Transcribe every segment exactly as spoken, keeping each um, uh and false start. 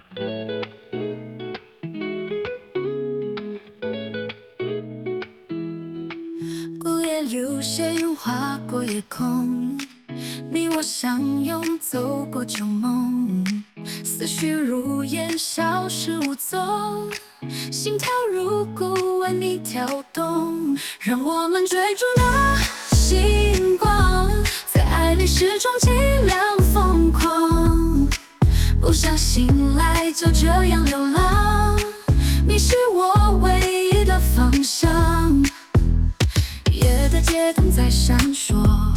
孤夜流线划过夜空，你我相拥走过旧梦，思绪如烟消失无踪，心跳如鼓为你跳动，让我们追逐那星光，在爱里始终尽量疯狂，不想醒来就这样流浪，你是我唯一的方向。夜的街灯在闪烁，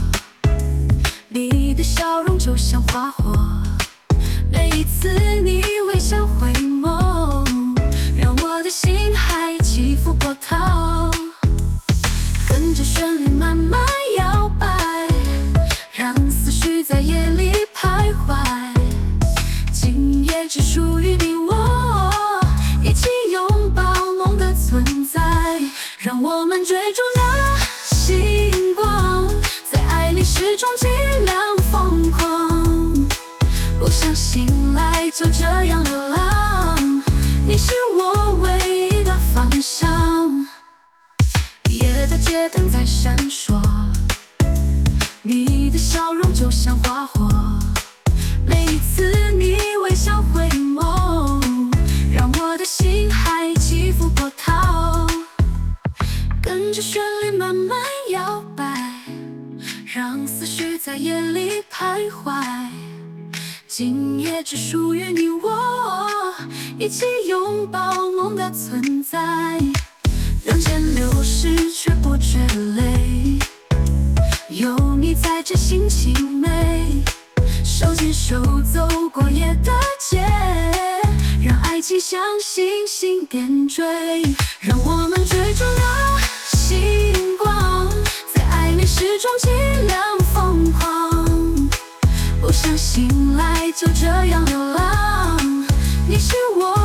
你的笑容就像花火，每一次你微笑回眸，让我的心还起伏波涛，跟着旋律慢慢摇摆，让思绪在夜里徘徊，今夜只属于你我，一起拥抱梦的存在，让我们追逐那星光，在爱里始终尽量疯狂，不想醒来就这样流浪，你是我唯一的方向。夜的街灯在闪烁，你的笑容就像花火，每一次你微笑回眸，让我的心还起伏波涛，跟着旋律慢慢摇摆，让思绪在夜里徘徊，今夜只属于你我，一起拥抱梦的存在，人间流逝却不觉累，有你在这心情美，手牵手走过夜的街，让爱情像星星点缀，让我们追逐那星光，在爱里始终尽量疯狂，不想醒来就这样流浪，你是我